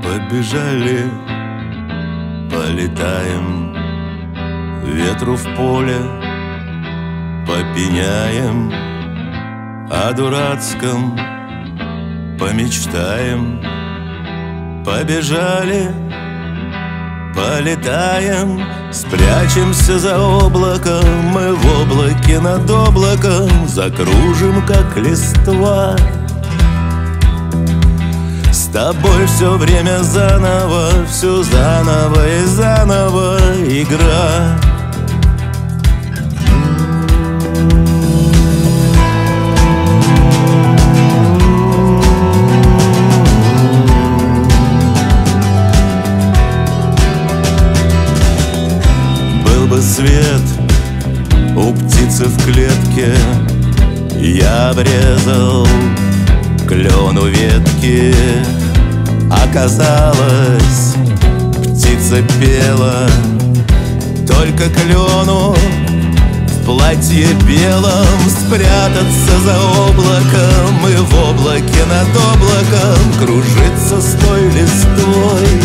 Побежали, полетаем, ветру в поле попеняем, о дурацком помечтаем. Побежали, полетаем, спрячемся за облаком, мы в облаке над облаком закружим, как листва. С тобой все время заново, все заново и заново игра. Был бы свет у птицы в клетке, я обрезал клен у ветки. Оказалось, птица пела только клену. В платье белом спрятаться за облаком, и в облаке над облаком кружиться с той листвой.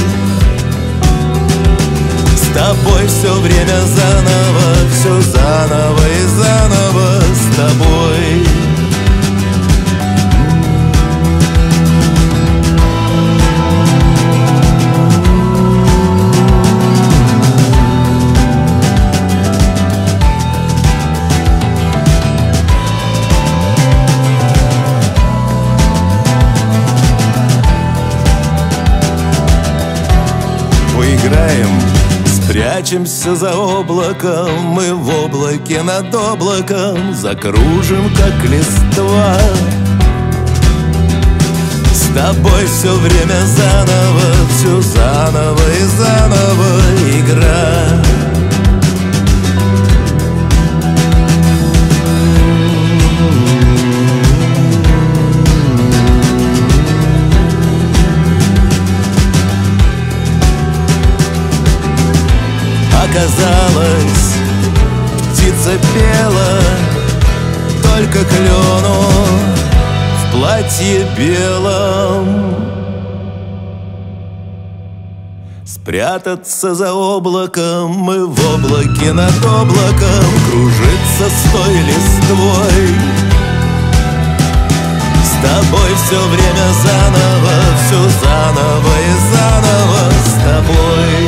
С тобой все время заново, все заново и заново с тобой. Поиграем, спрячемся за облаком, мы в облаке над облаком закружим, как листва. С тобой все время заново, все заново и заново игра. Оказалось, птица пела только клену в платье белом. Спрятаться за облаком, мы в облаке над облаком кружиться с той листвой. С тобой все время заново, все заново и заново с тобой.